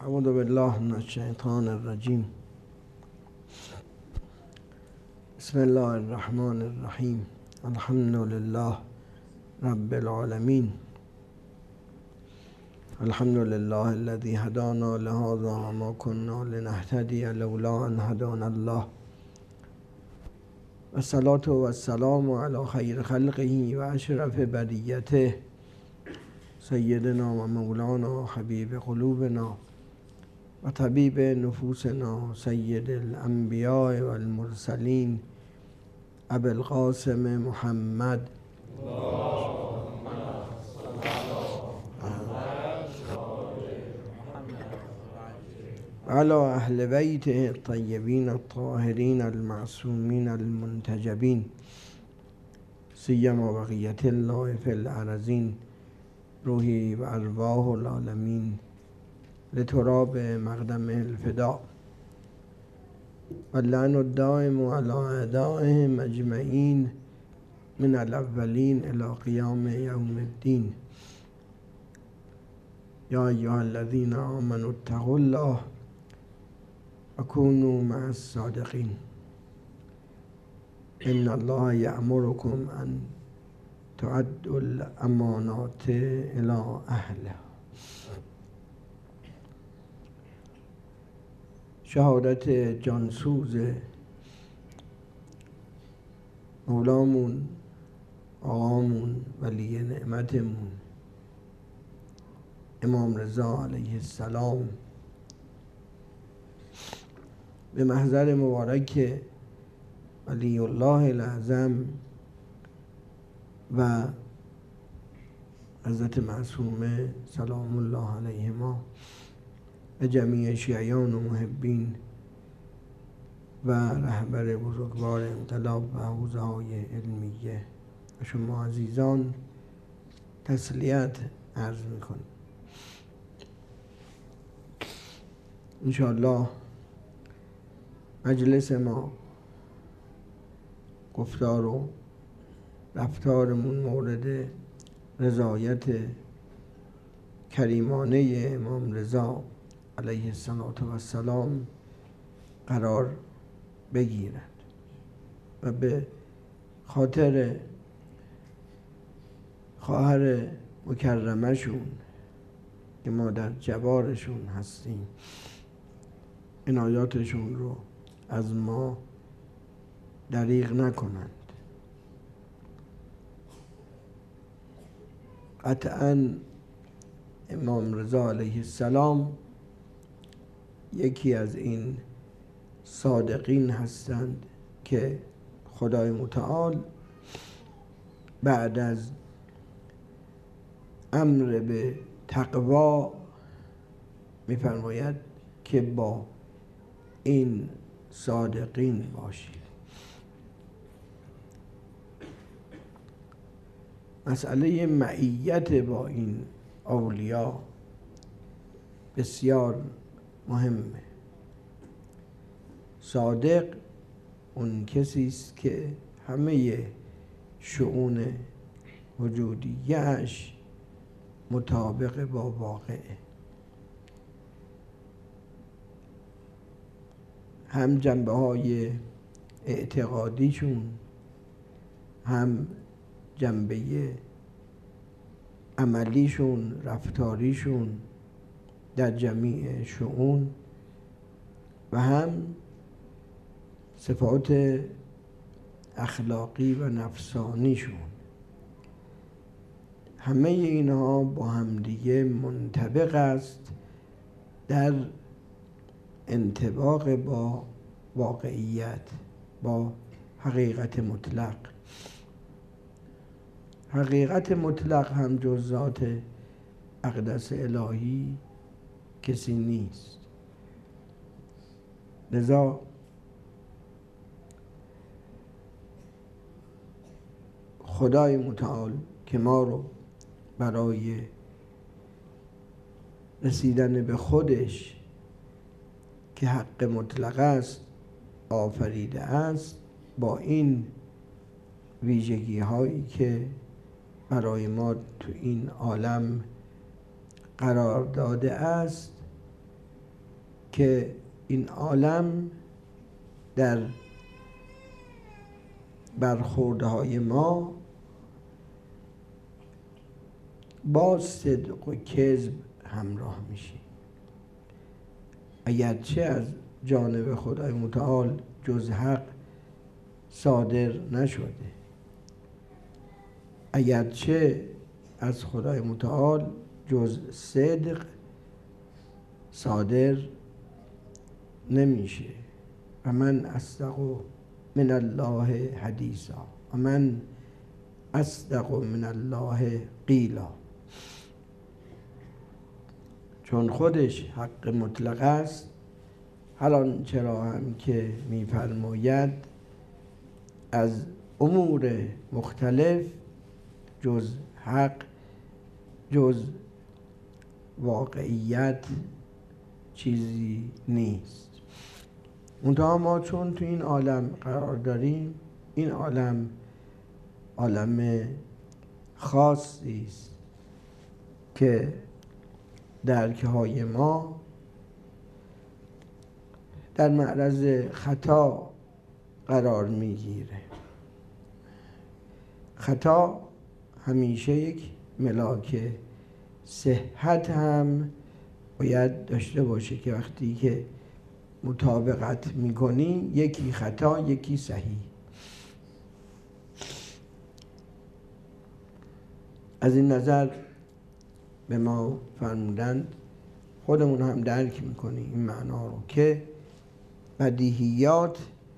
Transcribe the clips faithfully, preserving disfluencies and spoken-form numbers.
اعوذ بالله من الشیطان الرجیم. بسم الله الرحمن الرحیم. الحمد لله رب العالمین. الحمد لله الذي هدانا لهذا وما كنا لنهتدي لولا ان هدانا الله. والصلاة والسلام على خير خلقه واشرف بریته سیدنا و مولانا حبیب قلوبنا و طبیب نفوسنا سید الانبیاء والمرسلین ابی القاسم محمد على اهل بیته الطیبین الطاهرین المعصومین المنتجبین سیما بقیة الله فی الارضین روحی و ارواح العالمین لتراب مقدم الفداء واللعن الدائم على اعدائهم اجمعین من الاولین الى قیام یوم الدین. یا ایها الذین آمنوا اتقوا الله وكونوا مع الصادقین. ان الله یأمرکم ان تعدوا الامانات الى اهلها. شهادت جانسوز مولامون آقامون ولی نعمتمون امام رضا علیه السلام به محضر مبارک ولی الله الاعظم و حضرت معصومه سلام الله علیهما به جمیع شیعیان و محبین و رهبر بزرگوار انقلاب و حوزه های علمیه و شما عزیزان تسلیت عرض میکنم. انشاءالله مجلس ما گفتار و رفتارمون مورد رضایت کریمانه امام رضا علیه السلام قرار بگیرد و به خاطر خواهر مکرمشون که ما در جوارشون هستیم عنایاتشون رو از ما دریغ نکنند. قطعاً امام رضا علیه السلام یکی از این صادقین هستند که خدای متعال بعد از امر به تقوا می‌فرماید که با این صادقین باشید. مسئله معیت با این اولیا بسیار مهمه. صادق اون کسی است که همه شؤون وجودیش مطابق با واقعه. هم جنبه های اعتقادیشون هم جنبه عملیشون رفتاریشون در جمیع شؤون و هم صفات اخلاقی و نفسانیشون، همه اینها با همدیگه منطبق است در انطباق با واقعیت، با حقیقت مطلق. حقیقت مطلق هم جز ذات اقدس الهی کسی نیست. لذا خدای متعال که ما رو برای رسیدن به خودش که حق مطلق است آفریده است، با این ویژگی هایی که برای ما تو این عالم قرار داده است که این عالم در برخوردهای ما با صدق و کذب همراه میشه. اگرچه از جانب خدای متعال جز حق صادر نشده، اگرچه از خدای متعال جز صدق صادر نمیشه. و من اصدق من الله حدیثا و من اصدق من الله قیلا. چون خودش حق مطلق است، هر آنچه را هم که می‌فرماید از امور مختلف جز حق، جز واقعیت چیزی نیست. منتها ما چون تو این عالم قرار داریم، این عالم عالم خاصی است که درک‌های ما در معرض خطا قرار میگیره. خطا همیشه یک ملاک صحت هم باید داشته باشه که وقتی که مطابقت میکنی، یکی خطا یکی صحیح. از این نظر به ما فرمودند، خودمون هم درک میکنیم این معنا رو، که بدیهیات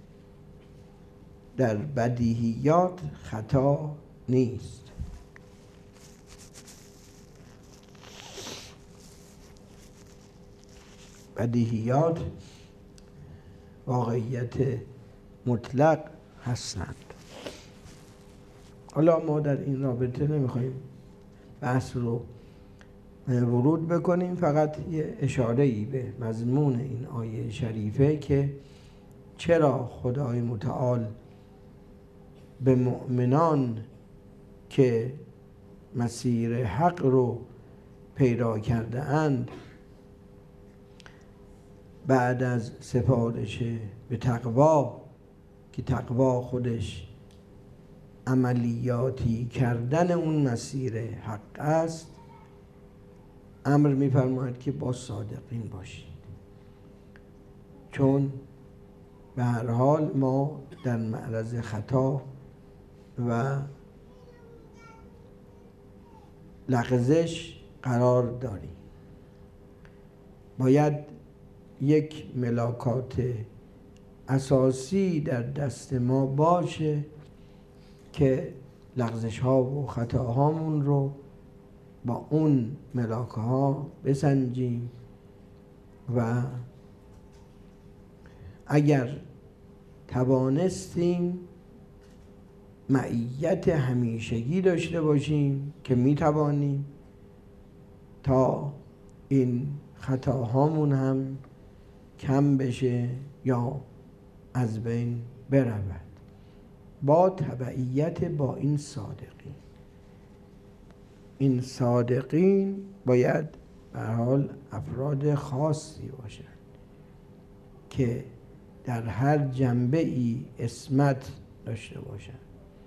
در بدیهیات خطا نیست. بدیهیات واقعیت مطلق هستند. حالا ما در این رابطه نمیخوایم بحث رو ورود بکنیم، فقط یه اشاره‌ای به مضمون این آیه شریفه که چرا خدای متعال به مؤمنان که مسیر حق رو پیدا کرده اند بعد از سفارش به تقوا، که تقوا خودش عملیاتی کردن اون مسیر حق است، امر می‌فرماید که با صادقین باشید. چون به هر حال ما در معرض خطا و لغزش قرار داریم. باید یک ملاکات اساسی در دست ما باشه که لغزش ها و خطاهامون رو با اون ملاکه ها بسنجیم و اگر توانستیم معیت همیشگی داشته باشیم که میتوانیم، تا این خطاهامون هم کم بشه یا از بین برود، با تبعیت با این صادقین. این صادقین باید به هر حال افراد خاصی باشند که در هر جنبه ای عصمت داشته باشند.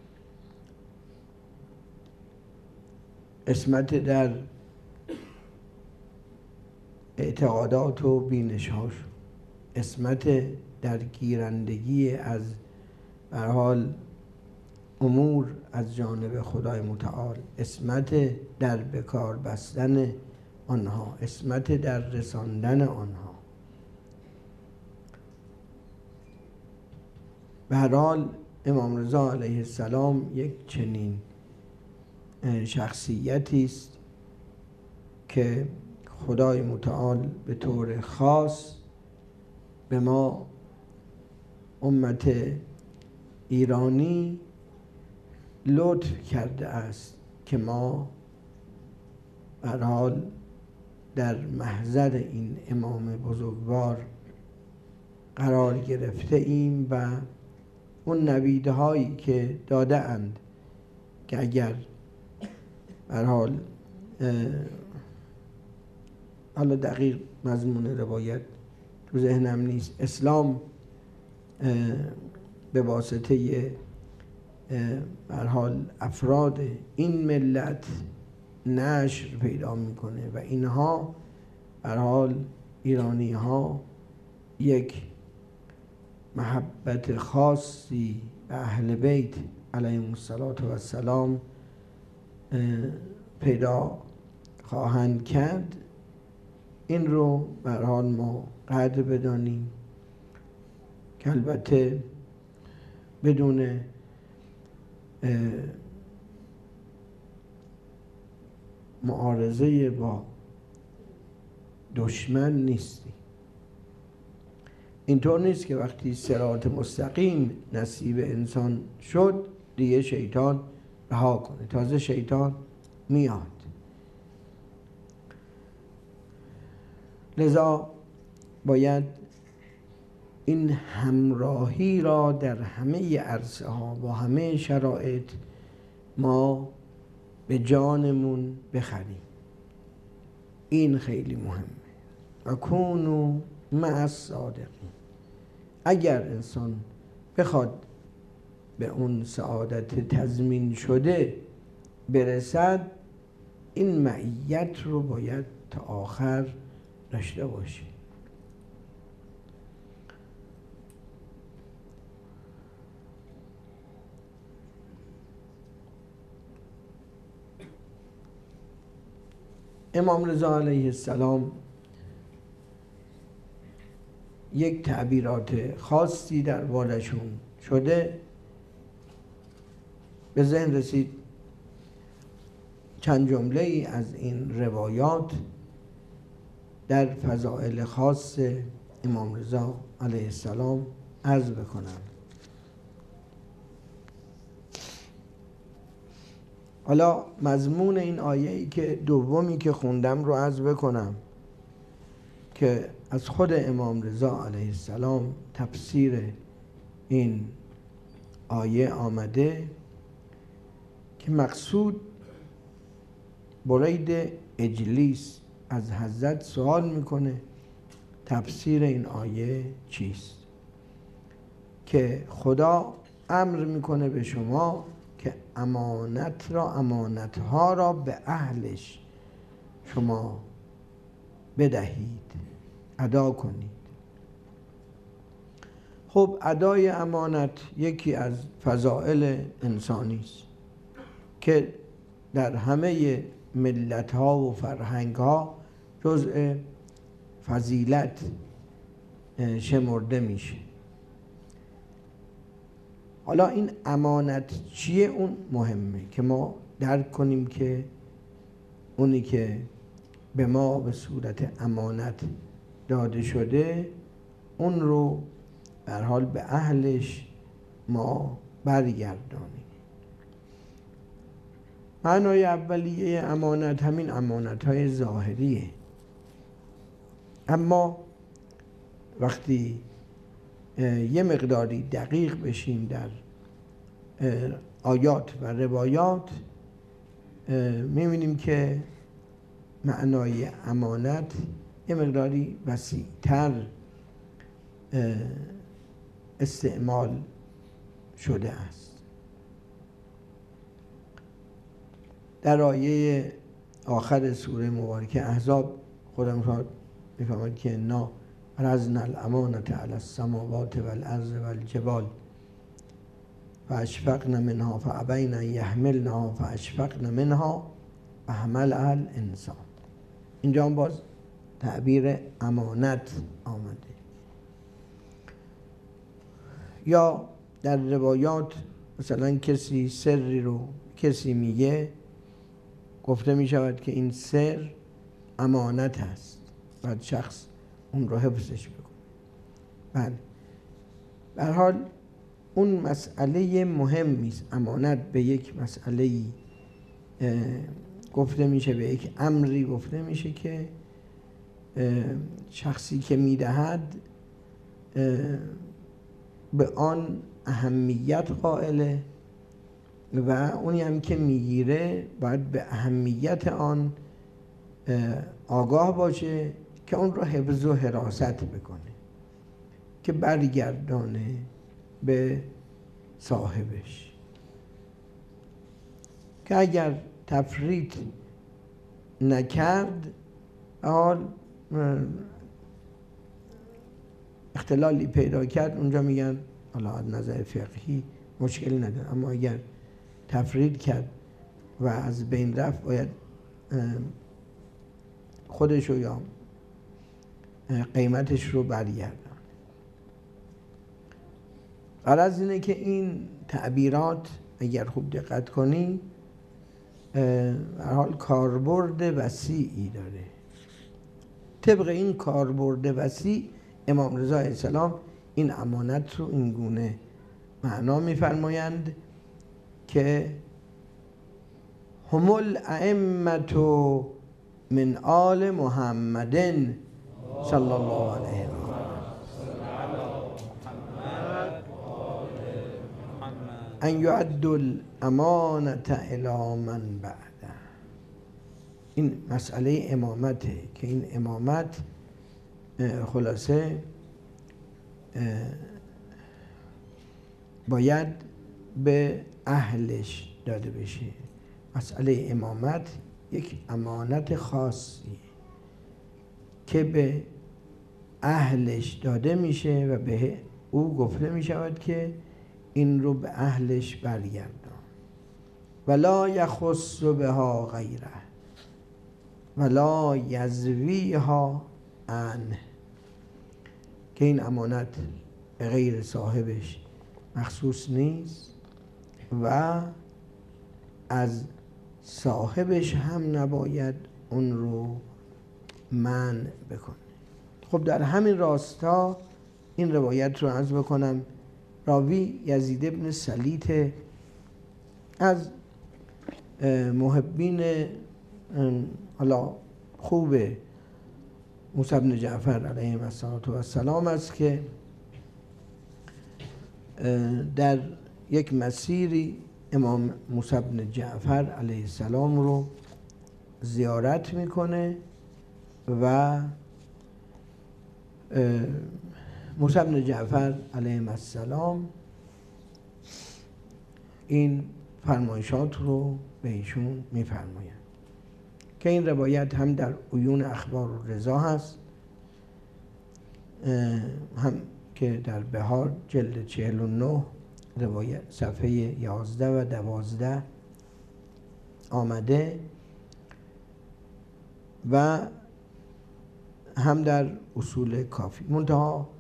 عصمت در اعتقادات و بینش‌هاشون، عصمت در گیرندگی از به هر حال امور از جانب خدای متعال، عصمت در بکار بستن آنها، عصمت در رساندن آنها. به هر حال امام رضا علیه السلام یک چنین شخصیتی است که خدای متعال به طور خاص به ما امت ایرانی لطف کرده است که ما به هر حال در محضر این امام بزرگوار قرار گرفته ایم و اون نویدهایی که داده اند که اگر به هر حال حالا دقیق مضمون روایت تو ذهنم نیست، اسلام به واسطه به هر حال افراد این ملت نشر پیدا میکنه و اینها به هر حال ایرانی ها یک محبت خاصی به اهل بیت علیهم السلام پیدا خواهند کرد. این رو به هر حال ما قدر بدانیم که البته بدون معارضه با دشمن نیستی. اینطور نیست که وقتی صراط مستقیم نصیب انسان شد دیگه شیطان رها کنه، تازه شیطان میاد. لذا باید این همراهی را در همه عرصه ها با همه شرایط ما به جانمون بخریم. این خیلی مهمه. و کونوا مع الصادقین. اگر انسان بخواد به اون سعادت تضمین شده برسد، این معیت رو باید تا آخر داشته باشه. امام رضا علیه السلام یک تعبیرات خاصی در بالشون شده، به ذهن رسید چند جمله ای از این روایات در فضائل خاص امام رضا علیه السلام عرض بکنم. حالا مضمون این آیه ای که دومی که خوندم رو عرض بکنم که از خود امام رضا علیه السلام تفسیر این آیه آمده که مقصود برید اجلیس از حضرت سوال میکنه تفسیر این آیه چیست، که خدا امر میکنه به شما که امانت را امانتها را به اهلش شما بدهید، ادا کنید. خب ادای امانت یکی از فضائل انسانی است که در همه ملت ها و فرهنگ ها جزء فضیلت شمرده میشه. حالا این امانت چیه؟ اون مهمه که ما درک کنیم که اونی که به ما به صورت امانت داده شده اون رو به هر حال به اهلش ما برگردانیم. معنای اولیه امانت همین امانت های ظاهریه، اما وقتی یه مقداری دقیق بشیم در آیات و روایات می‌بینیم که معنای امانت یه مقداری وسیع‌تر استعمال شده است. در آیه آخر سوره مبارکه احزاب خودم را می‌فهمد که انا عرضنا الامانة علی السماوات والارض والجبال فاشفقن منها فابین ان یحملنها فاشفقن منها فحملها الانسان. اینجا هم باز تعبیر امانت آمده. یا در روایات مثلا کسی سری رو کسی میگه، گفته می شود که این سر امانت هست، باید شخص اون رو حفظش بکنه. بله، به هر حال اون مسئله مهمی است. امانت به یک مسئله گفته میشه، به یک امری گفته میشه که شخصی که میدهد به آن اهمیت قائله و اونی هم که میگیره باید به اهمیت آن آگاه باشه که اون رو حفظ و حراست بکنه. که برگردانه به صاحبش، که اگر تفریط نکرد حال اختلالی پیدا کرد، اونجا میگن حالا از نظر فقهی مشکلی نداره، اما اگر تفریط کرد و از بین رفت باید خودش رو یا قیمتش رو برگردن. غرض اینه که این تعبیرات اگر خوب دقت کنی به هر حال کاربرد وسیعی داره. طبق این کاربرد وسیع امام رضا علیه السلام این امانت رو این گونه معنا می‌فرمایند که هم الائمة من آل محمد صلی الله علیه و ان یعدوا الامانة الی من بعده. این مسئله امامته که این امامت خلاصه باید به اهلش داده بشه. مسئله امامت یک امانت خاصیه که به اهلش داده میشه و به او گفته میشود که این رو به اهلش برگردان. ولا یخص بها غیره ولا یزویها عنه، که این امانت به غیر صاحبش مخصوص نیست و از صاحبش هم نباید اون رو منع بکنه. خب در همین راستا این روایت رو عرض بکنم، راوی یزید ابن سلیط از محبین حالا خوب موسی بن جعفر علیه السلام است که در یک مسیری امام موسی بن جعفر علیه السلام رو زیارت میکنه و موسی بن جعفر علیه السلام این فرمایشات رو به ایشون میفرمایند که این روایت هم در عیون اخبار الرضا هست، هم که در بهار جلد چهل و نه روایت صفحه یازده و دوازده آمده و هم در اصول کافی. منتها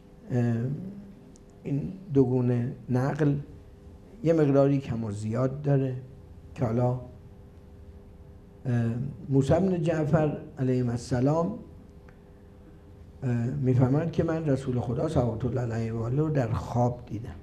این دوگونه نقل یه مقداری کم و زیاد داره که حالا موسی بن جعفر علیه السلام میفرماید که من رسول خدا صلوات الله علیه و آله رو در خواب دیدم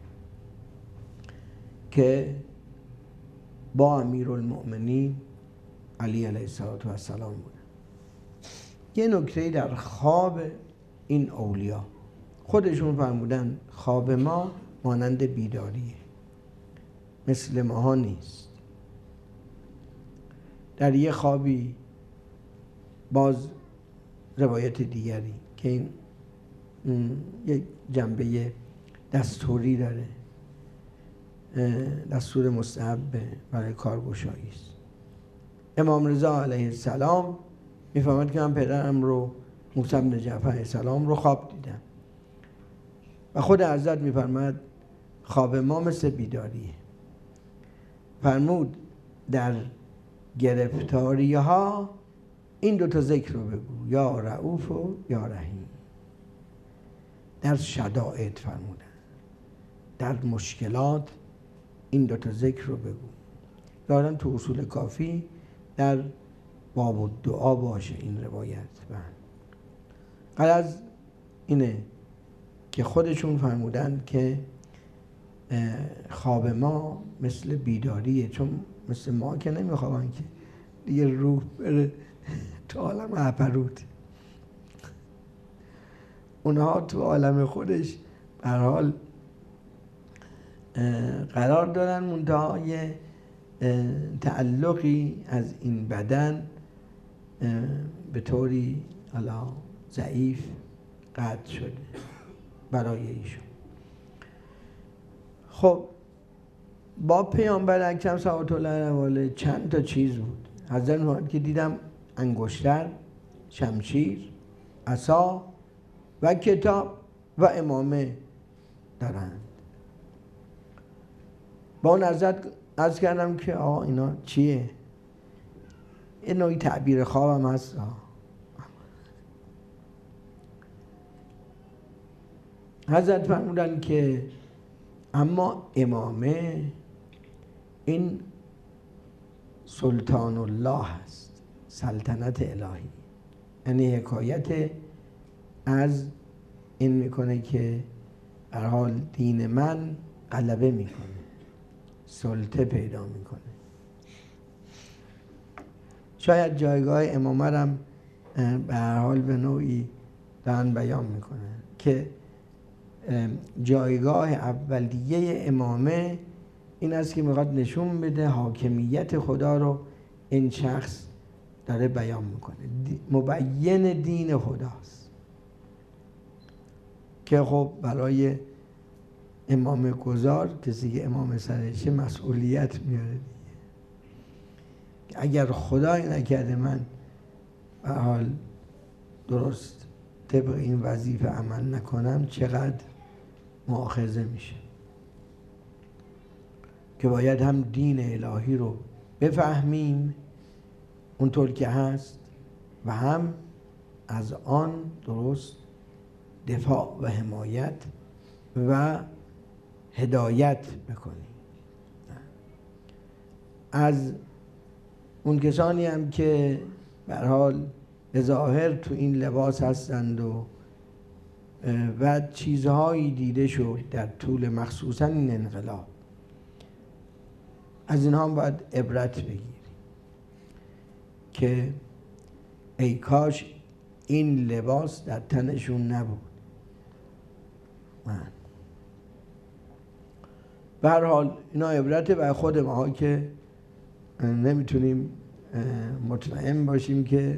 که با امیرالمؤمنین علی علیه السلام بود. یه نکته در خواب این اولیا، خودشون فرمودن خواب ما مانند بیداریه، مثل ماها نیست. در یه خوابی باز روایت دیگری که این یک جنبه دستوری داره، دستور مستحب برای کارگشایی است. امام رضا علیه السلام میفهمد که من پدرم رو موسی بن جعفر علیه السلام رو خواب دیدم و خود حضرت میفرماد خواب ما مثل بیداریه. فرمود در گرفتاری ها این دوتا ذکر رو بگو، یا رؤوف و یا رحیم. در شدائد فرمودن، در مشکلات این دوتا ذکر رو بگو. دارن تو اصول کافی در باب الدعا باشه این روایت. غرض اینه که خودشون فرمودن که خواب ما مثل بیداریه، چون مثل ما که نمیخوابن که دیگه روح بره تو عالم هپروت. اونها تو عالم خودش به هر حال قرار دارن، منتها یه تعلقی از این بدن به طوری حالا ضعیف قطع شده. برای ایشون. خب با پیامبر اکرم صلوات الله علیه چند تا چیز بود. حضرت محمد که دیدم انگشتر، شمشیر، عصا و کتاب و امامه دارند. با اون حضرت عرض کردم که آقا اینا چیه؟ این نوعی تعبیر خوابم هست. حضرت فرمودن که اما امامه این سلطان الله هست، سلطنت الهی. یعنی حکایت از این میکنه که هر حال دین من غلبه میکنه، سلطه پیدا میکنه. شاید جایگاه امامه هم به هر حال به نوعی دارن بیان میکنه که جایگاه اولیه امامه این است که میخواد نشون بده حاکمیت خدا رو این شخص داره بیان میکنه، مبین دین خداست که خب برای امام گذار کسی که امام سرشه مسئولیت میاره دیگه. اگر خدای نکرده من به حال درست طبق این وظیفه عمل نکنم چقدر مؤاخذه میشه، که باید هم دین الهی رو بفهمیم اونطور که هست و هم از آن درست دفاع و حمایت و هدایت بکنیم. از اون کسانی هم که به هر حال به ظاهر تو این لباس هستند و و چیزهایی دیده شد در طول مخصوصا این انقلاب، از اینها هم باید عبرت بگیریم که ای کاش این لباس در تنشون نبود. من به هر حال اینا عبرته برای خود ما که نمیتونیم مطمئن باشیم که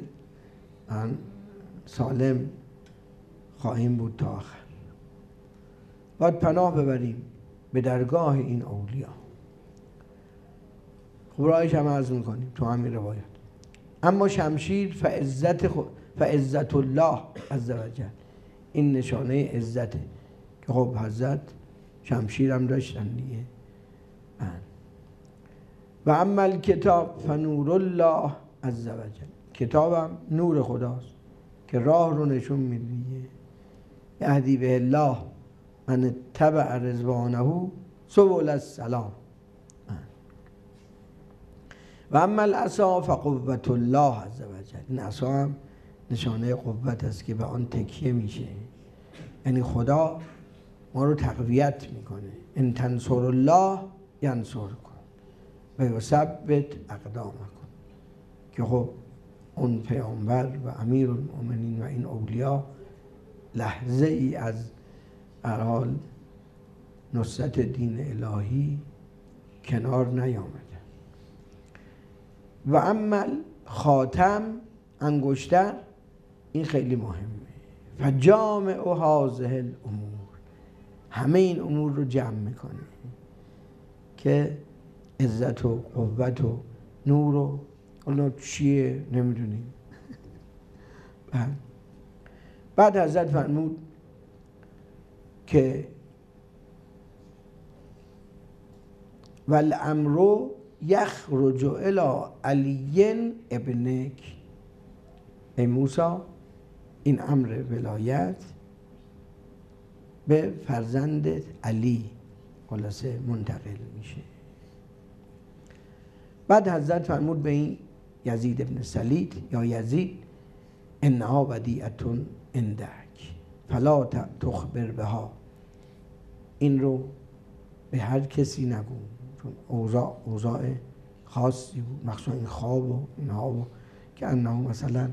سالم خواهیم بود تا آخر. باید پناه ببریم به درگاه این اولیا. خب رایش هم عرض میکنیم تو همین روایات. اما شمشیر فعزت, خ... فعزت الله عزوجل، این نشانه عزته که خب حضرت شمشیر هم داشتن دیگه. و اما کتاب فنور الله عزوجل، کتابم نور خداست که راه رو نشون میده. یهدی به الله من تبع رضوانه سبل السلام. و اما العصا فقوت الله عزوجل، این عصا هم نشانه قوت است که به آن تکیه میشه، یعنی خدا ما رو تقویت میکنه. ان تنصر الله ینصرکم و یثبت اقدامکم، که خب اون پیامبر و امیرالمؤمنین و این اولیا لحظه ای از هر حال نصرت دین الهی کنار نیامده. و اما خاتم انگشتر، این خیلی مهمه. فجامع هذه الامور، همه این امور رو جمع میکنه که عزت و قوت و نور و اونو چیه نمیدونیم. بعد حضرت فرمود که والامر یخرج الی علی ابنک، ای موسی این امر ولایت به فرزندت علی خلاصه منتقل میشه. بعد حضرت فرمود به این یزید ابن سلید یا یزید انها ودیعتون عندک فلا تخبر بها، این رو به هر کسی نگو، چون اوضاع اوضاع خاصی بود، مخصوصا این خواب و اینها و که انها مثلا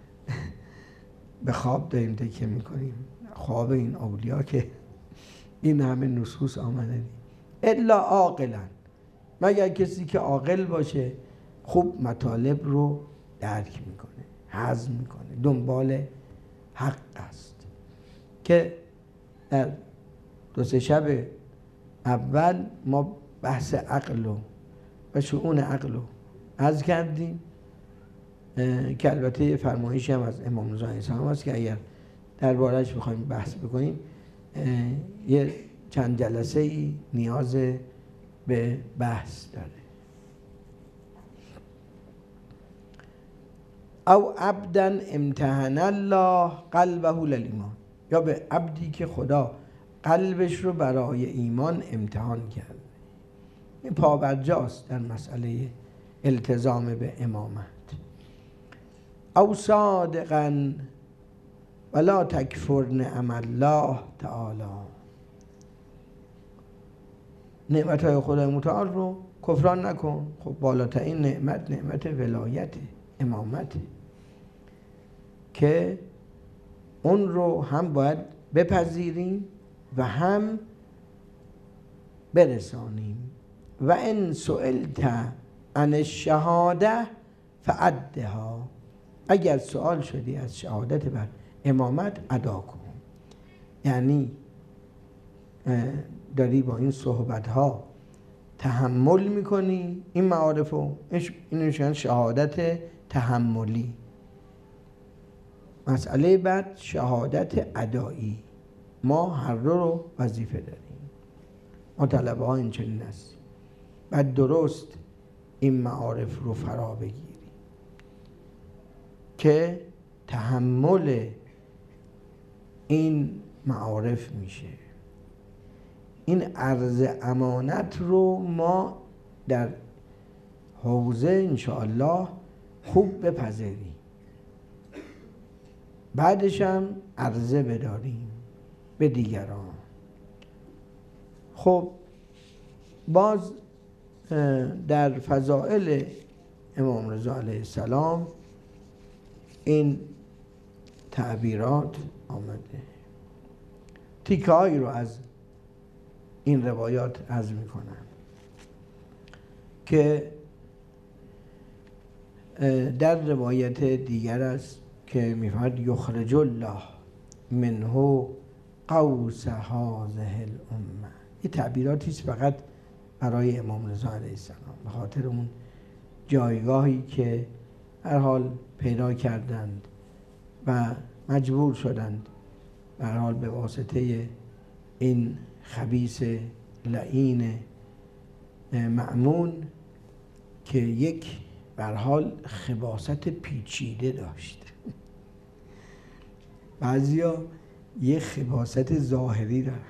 به خواب داریم تکیه میکنیم، خواب این اولیا که این همه نصوص آمده الا عاقلا، مگر کسی که عاقل باشه خوب مطالب رو درک میکنه، هضم میکنه، دنبال حق است. که در دو سه شب اول ما بحث عقل و و شؤون عقل رو عرض کردیم که البته فرمایشی هم از امام رضا علیه السلام هست که اگر درباره‌اش بخوایم بحث بکنیم یه چند جلسه ای نیاز به بحث داره. او عبدا امتحن الله قلبه للایمان، یا به عبدی که خدا قلبش رو برای ایمان امتحان کرد. این پابرجاست در مسئله التزام به امامت. او صادقا ولا تکفر نعم الله تعالی، نعمتهای خدای متعال رو کفران نکن. خب بالاترین نعمت نعمت ولایت امامت که اون رو هم باید بپذیریم و هم برسانیم. و ان سئلت عن الشهاده فادها، اگر سوال شدی از شهادت بر امامت ادا کن. یعنی داری با این صحبت ها تحمل میکنی این معارف رو، این میشن شهادت تحملی. مسئله بعد شهادت ادایی، ما هر دو رو وظیفه داریم، ما طلبه ها این چنین هستیم. بعد درست این معارف رو فرا بگیری که تحمل این معارف میشه. این عرض امانت رو ما در حوزه انشاءالله خوب بپذیریم، بعدش هم عرضه بداریم به دیگران. خب باز در فضائل امام رضا علیه السلام این تعبیرات آمده. تیکه هایی رو از این روایات عرض می کنم که در روایت دیگر است که می فرماید یخرج الله منه قوس هذه الامه. این تعبیراتی است فقط برای امام رضا علیه السلام، به خاطر اون جایگاهی که هر حال پیدا کردند و مجبور شدند به هر حال به واسطه این خبیث لعین مأمون که یک به هر حال خباثت پیچیده داشت. بعضیا یک خباثت ظاهری دارن،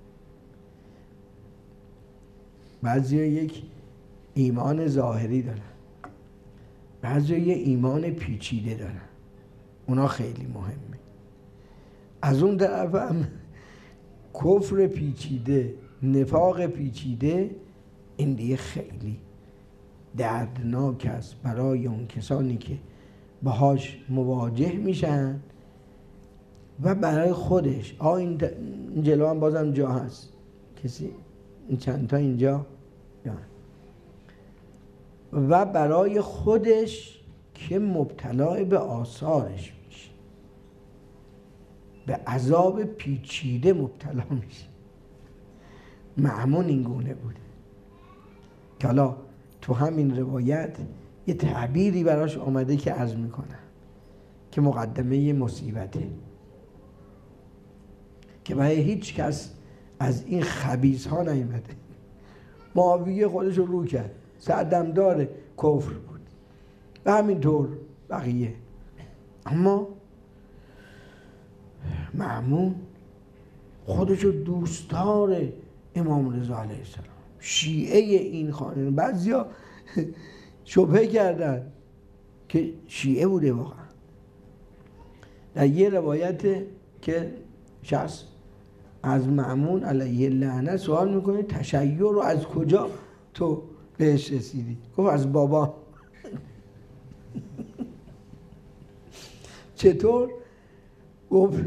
بعضیا یک ایمان ظاهری دارن، بعضیا یک ایمان پیچیده دارن. اونا خیلی مهمه. از اون طرف هم کفر پیچیده، نفاق پیچیده، این دیگه خیلی دردناک است برای اون کسانی که باهاش مواجه میشن و برای خودش. آه این جلو هم بازم جا هست، کسی این چند تا اینجا جا هست. و برای خودش که مبتلا به آثارش میشه، به عذاب پیچیده مبتلا میشه. مأمون این گونه بوده که حالا تو همین روایت یه تعبیری براش آمده که عرض میکنم که مقدمه مصیبته، که برای هیچ کس از این خبیث ها نیامده. معاویه خودش رو رو کرد، سردمدار کفر بود و همینطور بقیه. اما مأمون خودش رو دوستدار امام رضا علیه السلام، شیعه این خانه. بعضیا شبهه کردن که شیعه بوده واقعا. در یه روایت که شخص از مأمون علیه اللعنه سوال میکنه تشیع رو از کجا تو بهش رسیدی؟ گفت از بابا. چطور؟ گفت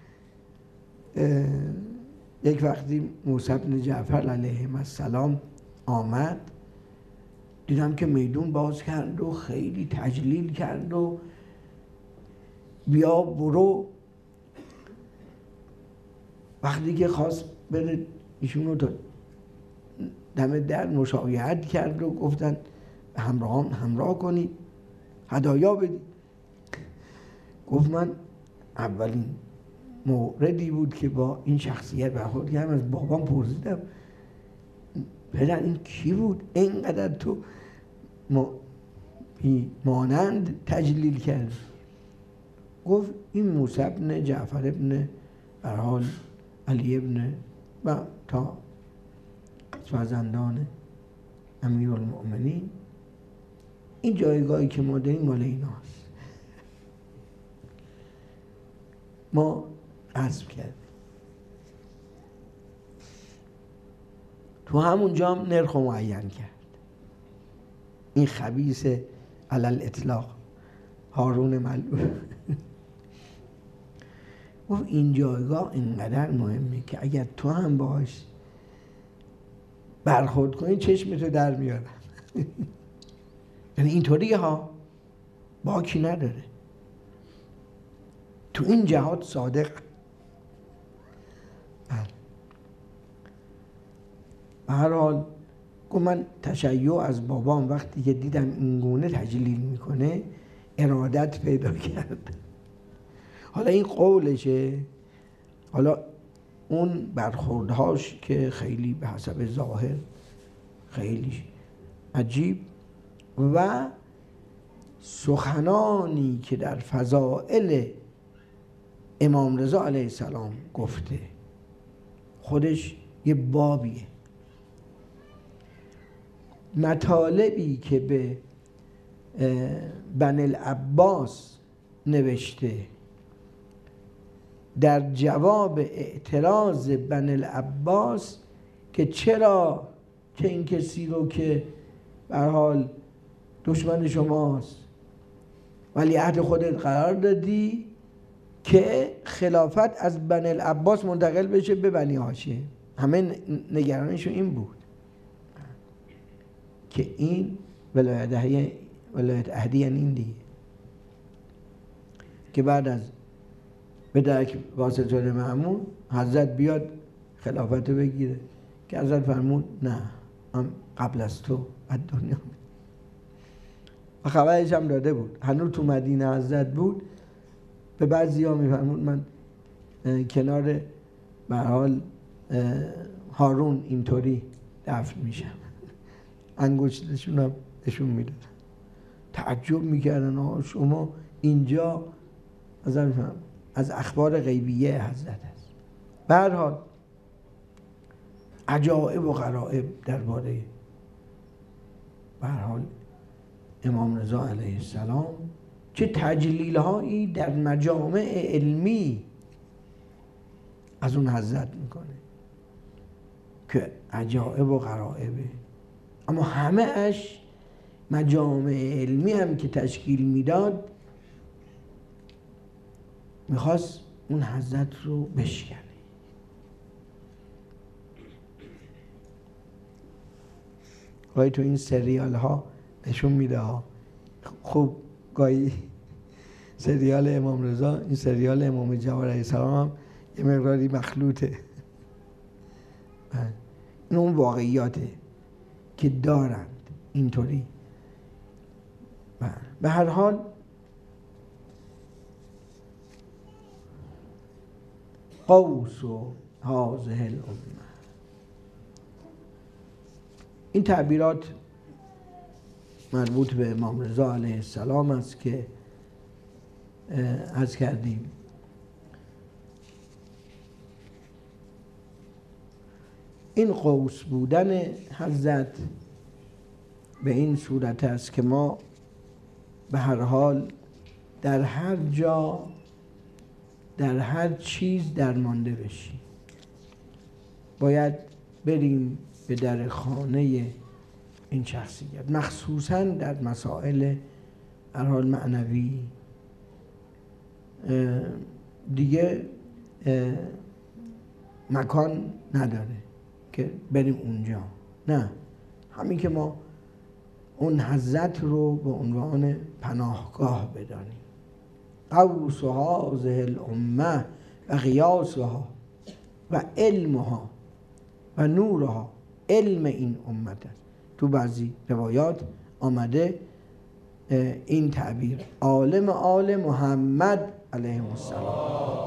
یک وقتی موسی بن جعفر علیه السلام آمد، دیدم که میدون باز کرد و خیلی تجلیل کرد و بیا برو وقتی که خواست بره ایشون رو تا دم در مشایعت کرد و گفتن همراهان همراه کنید، هدایا بدید. گفت من اولین موردی بود که با این شخصیت برخورد کردم، از بابام پرسیدم پدر این کی بود اینقدر تو مانند تجلیل کرد؟ گفت این موسی ابن جعفر ابن برحال علی ابن و تا فرزندان امیرالمؤمنین، این جایگاهی که ما داریم مال ایناست. ما عزم کردیم تو همونجا هم نرخ معین کرد. این خبیث علل اطلاق هارون ملعون گفت این جایگاه اینقدر مهمه که اگر تو هم باش برخورد کنی چشمتو در میارن. یعنی اینطوری ها، باکی نداره، تو این جهاد صادق. به هر حال گفت من تشیع از بابام وقتی که دیدم این گونه تجلیل میکنه ارادت پیدا کرد. حالا این قولشه، حالا اون برخوردهاش که خیلی به حسب ظاهر خیلی عجیب و سخنانی که در فضائل امام رضا علیه السلام گفته خودش یه بابیه. مطالبی که به بنی العباس نوشته در جواب اعتراض بنی العباس که چرا که این کسی رو که به هر حال دشمن شماست ولیعهد خودت قرار دادی که خلافت از بنی العباس منتقل بشه به بنی هاشم. همه نگرانشون این بود که این ولایت اهدی ولایت اهدی یعنی این دیگه، که بعد از به درک واسطه مأمون حضرت بیاد خلافت رو بگیره، که حضرت فرمود نه من قبل از تو از دنیا. و خبرش هم داده بود، هنوز تو مدینه حضرت بود. به بعضی ها میفرمود من کنار به هر حال هارون اینطوری دفن میشم، انگشتشون هم نشون میدادن. تعجب میکردن آه شما اینجا از از اخبار غیبیه حضرت است. به هر حال عجائب و غرائب درباره به هر حال امام رضا علیه السلام، چه تجلیل هایی در مجامع علمی از اون حضرت میکنه که عجائب و غرائبه. اما همه اش مجامع علمی هم که تشکیل میداد میخواست اون حضرت رو بشکنه. گاهی تو این سریال ها نشون میده ها، خوب گاهی سریال امام رضا، این سریال امام جواد علیه السلام هم یه مقداری مخلوطه. این اون واقعیاته که دارند اینطوری. به هر حال قوس و هذه الامه، این تعبیرات مربوط به امام رضا علیه السلام است که عرض کردیم. این قوس بودن حضرت به این صورت است که ما به هر حال در هر جا در هر چیز درمانده بشیم. باید بریم به در خانه این شخصیت، مخصوصا در مسائل هر حال معنوی. دیگه مکان نداره که بریم اونجا، نه، همین که ما اون حضرت رو به عنوان پناهگاه بدانیم. قوس هذه الامه و غیاسها، و علمها و نورها، علم این امت است. تو بعضی روایات آمده این تعبیر عالم آل محمد علیه السلام.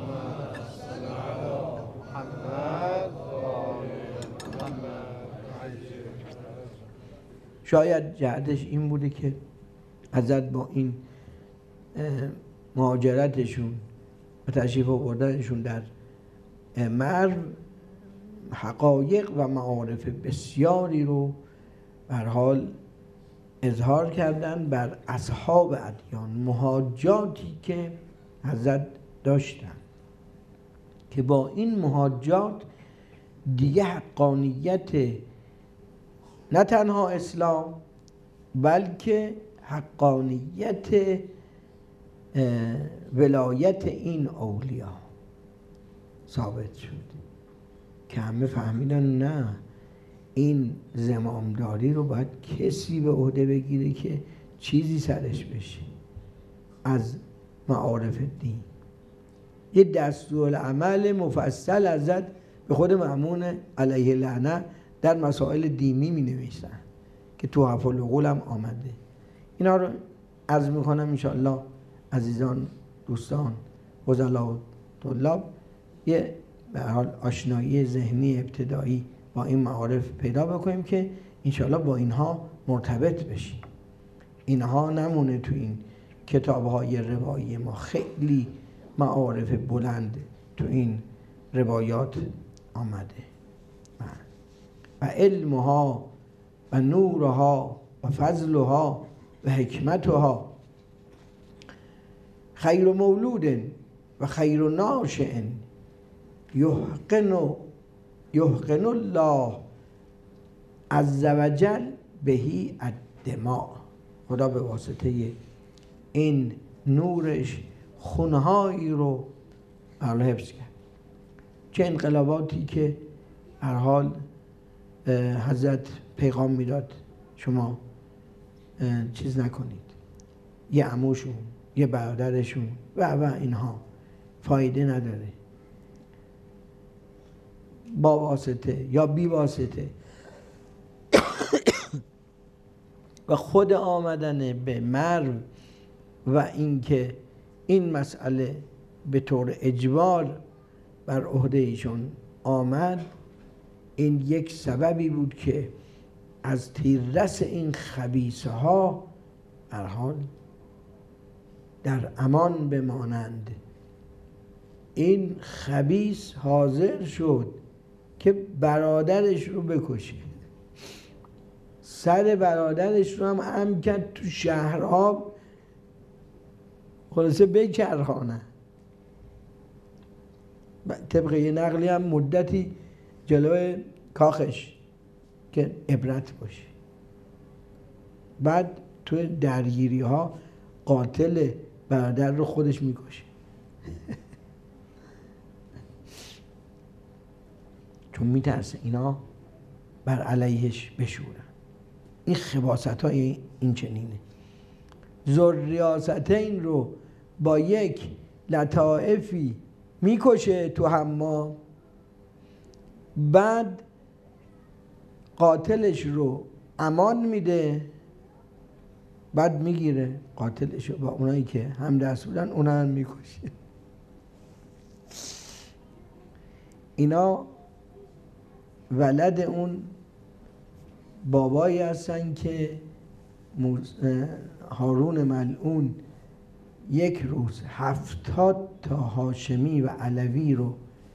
شاید جهتش این بوده که حضرت با این مهاجرتشون و تشریف آوردنشون در مرو حقایق و معارف بسیاری رو به هر حال اظهار کردن بر اصحاب ادیان، مهاجاتی که حضرت داشتن که با این مهاجات دیگه حقانیت نه تنها اسلام بلکه حقانیت ولایت این اولیا ثابت شد که همه فهمیدن نه، این زمامداری رو باید کسی به عهده بگیره که چیزی سرش بشه از معارف دین. یه دستورالعمل مفصل ازت به خود مأمون علیه لعنه در مسائل دینی می نوشتن که تو حفظ العقول هم آمده. اینا رو عرض میکنم انشاءالله عزیزان، دوستان، فضلا و طلاب یه به حال آشنایی ذهنی ابتدایی با این معارف پیدا بکنیم که انشاءالله با اینها مرتبط بشیم. اینها نمونه تو این کتاب‌های روایی ما. خیلی معارف بلند تو این روایات آمده و علمها و نورها و فضلها و حکمتها خیر مولود و خیر ناشئ یحقن یحقن الله عز وجل بهی الدماء. خدا به واسطه این نورش خونهایی رو حفظ کرد. چه انقلاباتی که هر حال حضرت پیغام میداد شما چیز نکنید، یه عموشون یه برادرشون و و اینها فایده نداره، با واسطه یا بی واسطه و خود آمدن به مرو و اینکه این مسئله به طور اجبار بر عهده ایشون آمد، این یک سببی بود که از تیررس این خبیثه ها هر حال در امان بمانند. این خبیث حاضر شد که برادرش رو بکشه، سر برادرش رو هم هم کرد تو شهرها، خلاصه بکرهانه. طبق یه نقلی هم مدتی جلوی کاخش که عبرت باشه. بعد تو درگیری ها قاتل برادر رو خودش میکشه چون میترسه اینا بر علیهش بشورن. این خباثت های این چنینه. ذوالریاستین رو با یک لطائفی میکشه تو حمام، بعد قاتلش رو امان میده، بعد میگیره قاتلش رو با اونایی که هم دست بودن اونا هم میکشه. اینا ولد اون بابایی هستن که هارون ملعون یک روز هفتاد تا هاشمی و علوی رو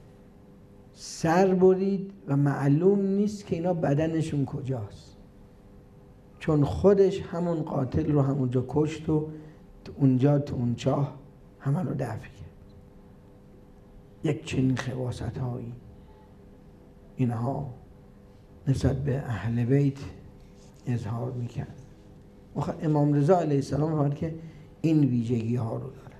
سر برید و معلوم نیست که اینا بدنشون کجاست، چون خودش همون قاتل رو همونجا کشت و اونجا تو اون چاه همه رو دفع کرد. یک چنین خباثت هایی اینها نسبت به اهل بیت اظهار میکرد. امام رضا علیه السلام فرمود که این ویژگی ها رو دارد.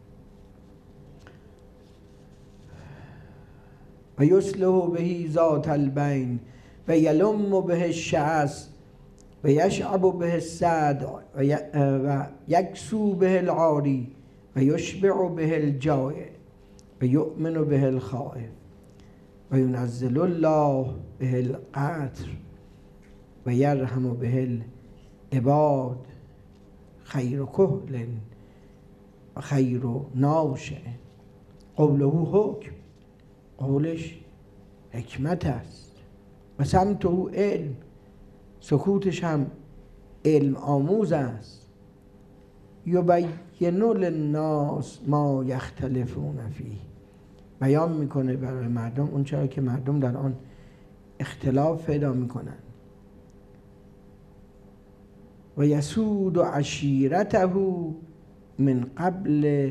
و یصلح به ذات البین و یلم به الشعث و یشعب به السعد و یکسو به العاری و یشبع به الجائع و یؤمن به الخائف و ینزل الله به القطر و یرحم به العباد خیر کهل و خیر ناشع. قوله حکم، قولش حکمت است. و سمته علم، سکوتش هم علم آموز است. یبین للناس ما یختلفون فیه، بیان میکنه برای مردم اون چرا که مردم در آن اختلاف پیدا میکنن. و یسود عشیرته من قبل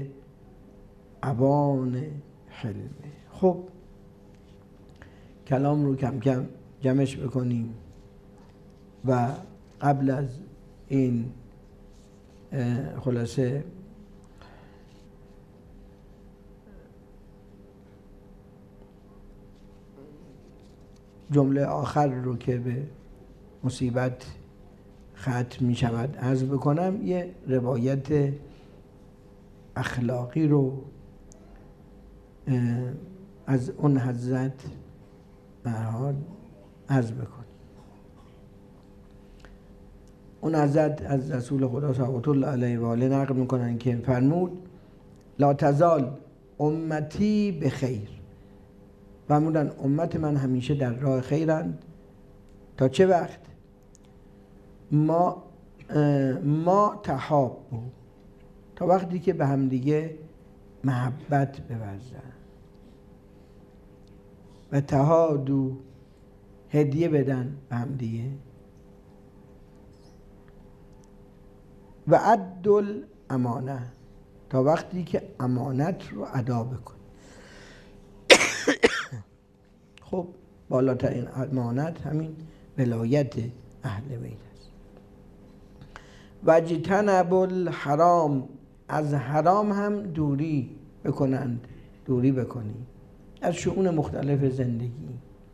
اوان حلمه. خب کلام رو کم کم جمعش بکنیم و قبل از این خلاصه جمله آخر رو که به مصیبت ختم می شود عرض بکنم، یه روایت اخلاقی رو از اون حضرت برحال عرض بکنم. اون حضرت از رسول خدا صلوات الله علیه و آله نقل میکنن که فرمود لا تزال امتی به خیر. فرمودن امت من همیشه در راه خیرند تا چه وقت؟ ما ما تحابوا، تا وقتی که به همدیگه محبت بورزن. و تهادو، هدیه بدن به همدیگه. و عدل امانه، تا وقتی که امانت رو ادا بکن. خب بالاترین امانت همین ولایت اهل بیت است. و اجتنبوا الحرام، از حرام هم دوری بکنند، دوری بکنی از شؤون مختلف زندگی.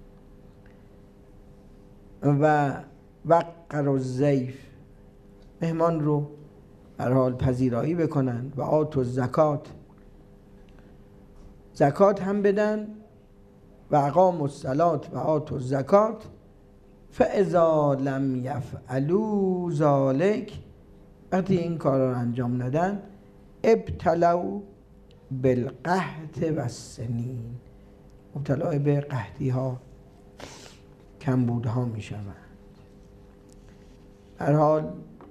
و وقر الضیف، مهمان رو هر حال پذیرایی بکنند. و آتوا الزکات، زکات هم بدن. و اقاموا الصلات و آتوا الزکات فاذا لم یفعلوا ذلک، وقتی این کار رو انجام ندن ابتلوا بالقحط و السنین، مبتلا به قحطی ها کمبودها می شوند. هر حال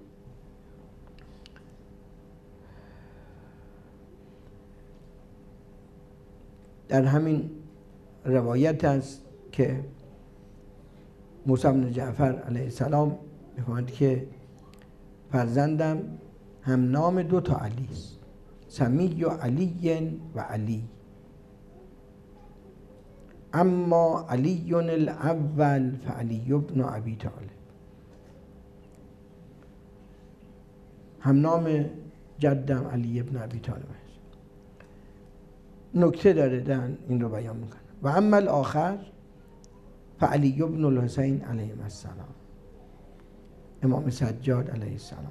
در همین روایت است که موسی بن جعفر علیه السلام می‌فرماید که فرزندم هم نام دو تا علی است، سمی و علی و علی، اما علی الاول فعلی ابن ابی طالب. هم نام جدم علی ابن ابی طالب است. نکته داره در این رو بیان میکنه. و اما الاخر فعلی ابن الحسین علیه السلام، امام سجاد علیه السلام.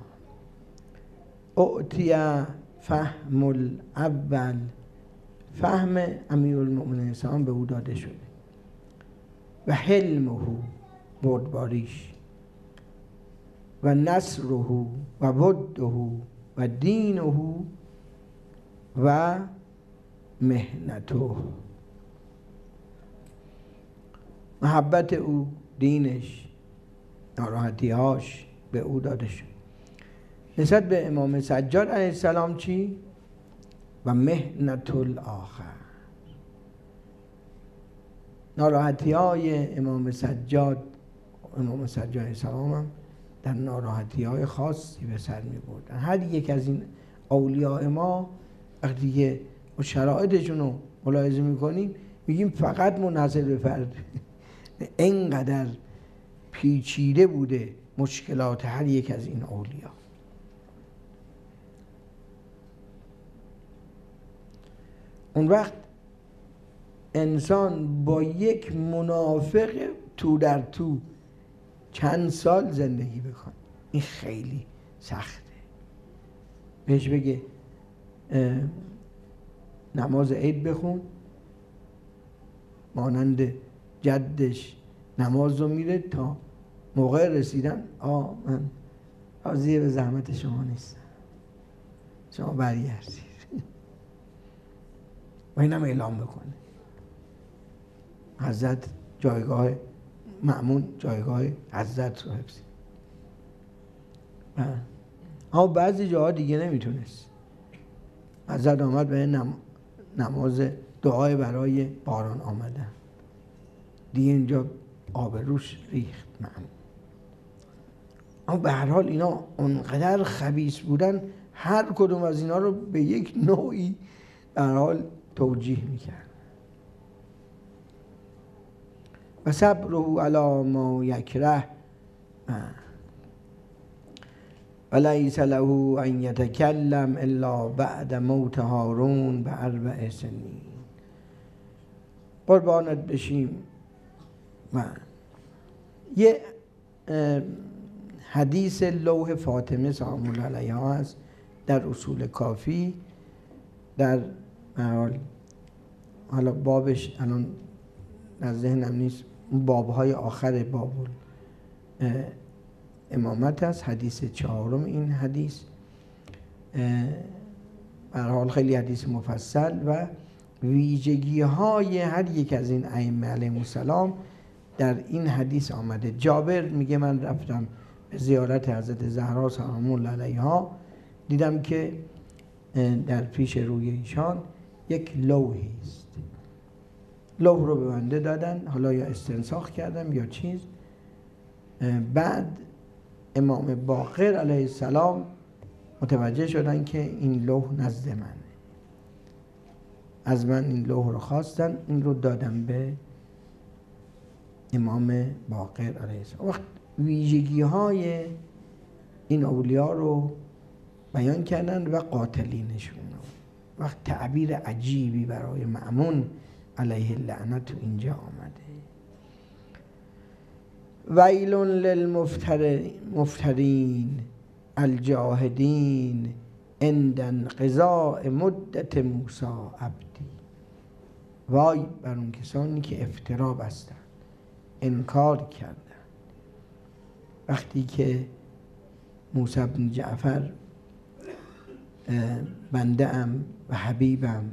اعطی فهم الاول، فهم امیرالمؤمنین السلام به او داده شده. و حلمه، بردباریش. و نصره و وده و دینه و مهنته، محبت او، دینش، ناراحتیهاش به او داده شد. نسبت به امام سجاد علیه السلام چی؟ و مهنت الاخر، ناراحتی های امام سجاد، امام سجاد علیه السلام هم در ناراحتی های خاصی به سر می بردن. هر یک از این اولیاء ما وقتی که شرایطشون رو ملاحظه می کنیم میگیم فقط منحصر به فرد. اینقدر پیچیده بوده مشکلات هر یک از این اولیا. اون وقت انسان با یک منافق تو در تو چند سال زندگی بکنه، این خیلی سخته. بهش بگه نماز عید بخون، مانند جدش نماز رو میره تا موقع رسیدن آ من راضی به زحمت شما نیستم، شما برگردید و اینم اعلام بکنه. حضرت جایگاه مأمون جایگاه حضرت رو حفظ. اما بعضی جاها دیگه نمیتونست. حضرت آمد به نم... نماز دعای برای باران آمدن، دیگه اینجا آب روش ریخت مأمون. اما به هر حال اینا اونقدر خبیث بودن، هر کدوم از اینا رو به یک نوعی در حال توجیه میکرد. و صبره علی ما یکره و لیس له ان یتکلم الا بعد موت هارون به اربع سنین. قربانت بشیم. و یه حدیث لوح فاطمه سلام الله علیها هست در اصول کافی، در حال حالا بابش الان در ذهنم نیست، بابهای آخر باب امامت هست، حدیث چهارم این حدیث. به هر حال خیلی حدیث مفصل و ویژگی های هر یک از این ائمه علیهم السلام در این حدیث آمده. جابر میگه من رفتم به زیارت حضرت زهرا سلام الله علیها، دیدم که در پیش روی ایشان یک لوحی است. لوح رو به بنده دادن، حالا یا استنساخ کردم یا چیز. بعد امام باقر علیه السلام متوجه شدن که این لوح نزد منه، از من این لوح رو خواستن، این رو دادم به امام باقر علیه السلام. وقت ویژگی های این اولیا رو بیان کردن و قاتلینشون رو. وقت تعبیر عجیبی برای مأمون علیه اللعنت تو اینجا آمده. ویل للمفترین الجاهدین عند انقضاء مدت موسی عبدی. وای بر اون کسانی که افترا بستن، انکار کردن وقتی که موسی بن جعفر بنده ام و حبیبم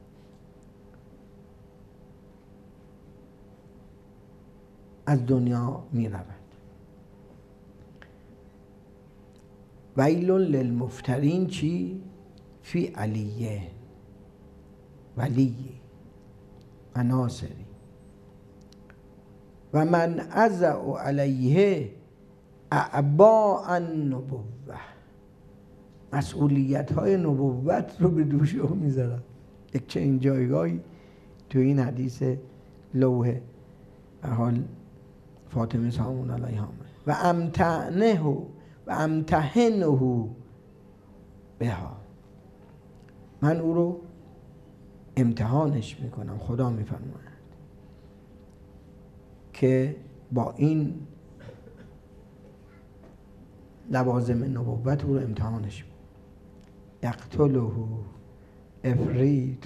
از دنیا می رود. ویل للمفترین چی؟ فی علیه ولی و ناصری و من ازع علیه اعباء النبوه. مسئولیت های نبوت رو به دوش او میذارن. یک چنین جایگاهی تو این حدیث لوح حال فاطمه سلام الله علیها و امتعنه و امتحنه بها. من او رو امتحانش میکنم، خدا میفرماید که با این لوازم نبوت او رو امتحانش میکنم. یقتله افریت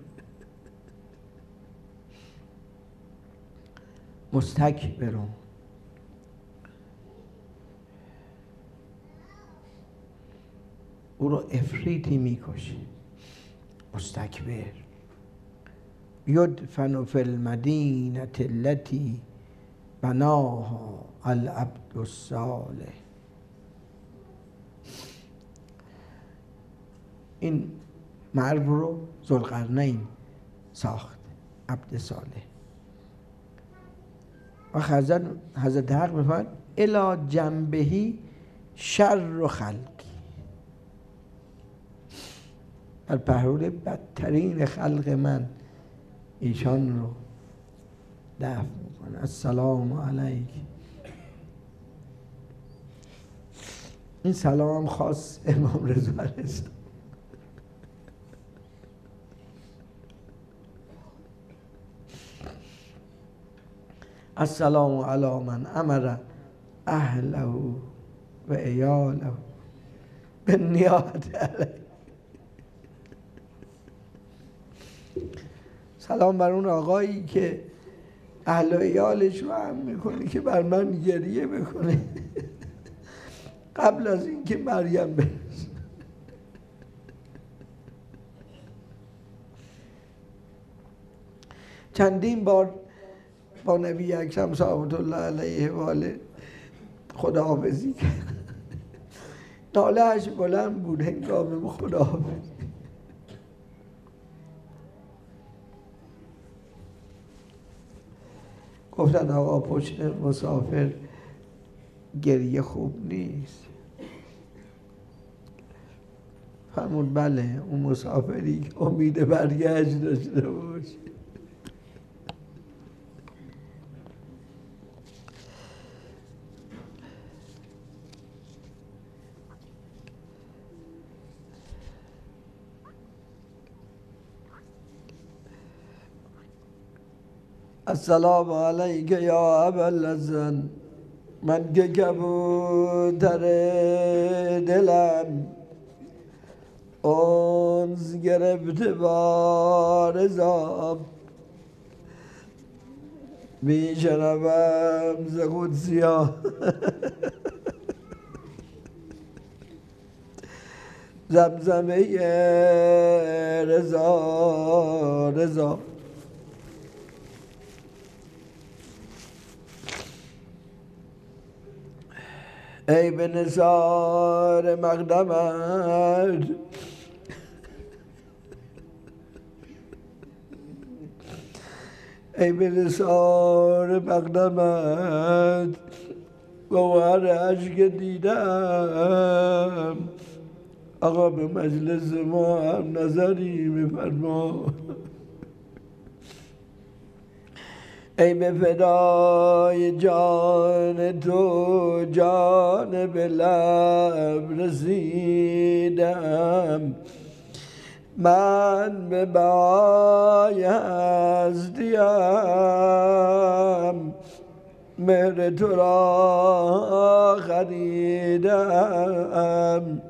مستکبرون. او رو افریتی میکشه، مستکبر. یدفن فی المدینه التي بناها العبد الصالح. این مرو رو ذوالقرنین ساخت، عبد صالح. و حضرت حضرت حق میفرماید الی جنبهی شر خلقی. در پهلوی بدترین خلق من ایشان رو دفن میکنه. السلام علیک. این سلام خاص امام رضا علیه السلام. السلام علی من امر اهله و عیاله بالنیاحة علیه. سلام بر اون آقایی که اهل و ایالش رو هم میکنه که بر من گریه بکنه قبل از اینکه مریم برسه. چندین بار با نبی اکرم صلوات الله علیه و آله خداحافظی کرد. ناله‌اش بلند بود هنگام خداحافظی. گفتن آقا پشت مسافر گریه خوب نیست. فرمود بله، اون مسافری که امید برگشت داشته باشه. السلام علیک یا ابوالحسن، من که کبوتر دلم انس گرفته با رضا، میشنوم ز قدسیا زمزمه رضا رضا. ای به نثار مقدمت ای به نثار مقدمت گوهر اشک دیدم، آقا به مجلس ما هم نظری بفرما. ای به فدای جان تو جان به لب رسیدم، من به بهای هستیم مهر تو را خریدم،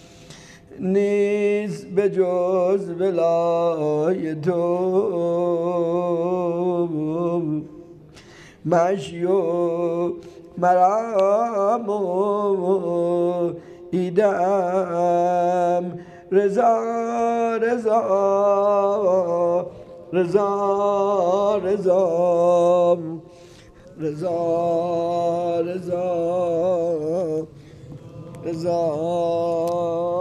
نیست به جز ولای تو مشی و مرام و ایدم. رضا رضا رضا رضا رضا رضا رضا